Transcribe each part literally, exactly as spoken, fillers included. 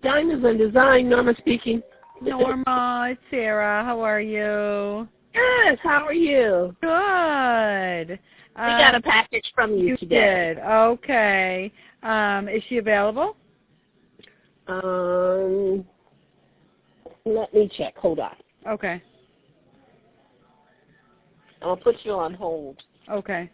Diamonds and Design, Norma speaking. Norma, it's Sarah. How are you? Yes, how are you? Good. We uh, got a package from you, you today. Did. Okay. Um, is she available? Um, let me check. Hold on. Okay. I'll put you on hold. Okay.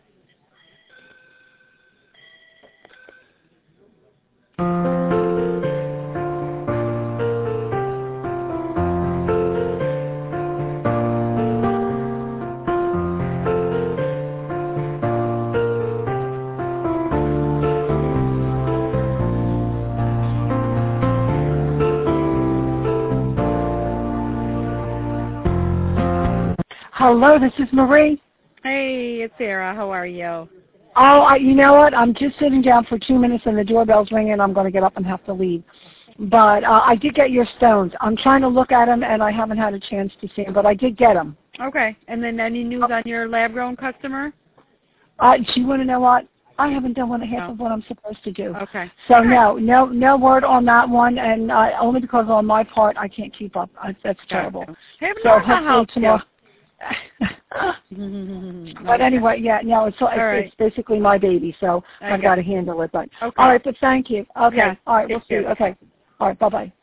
Hello, this is Marie. Hey, it's Sarah. How are you? Oh, I, you know what? I'm just sitting down for two minutes and the doorbell's ringing. I'm going to get up and have to leave. But uh, I did get your stones. I'm trying to look at them, and I haven't had a chance to see them, but I did get them. Okay. And then any news on your lab-grown customer? Uh, do you want to know what? I haven't done one half no. of what I'm supposed to do. Okay. So right. no, no, no word on that one, and uh, only because on my part I can't keep up. I, that's terrible. Hey, so hopefully tomorrow. But anyway, yeah, no, it's, it's, right. it's basically my baby, so I I've got to handle it. But okay. all right, but thank you. Okay, yeah, all right, we'll see. care. Okay, all right, bye bye.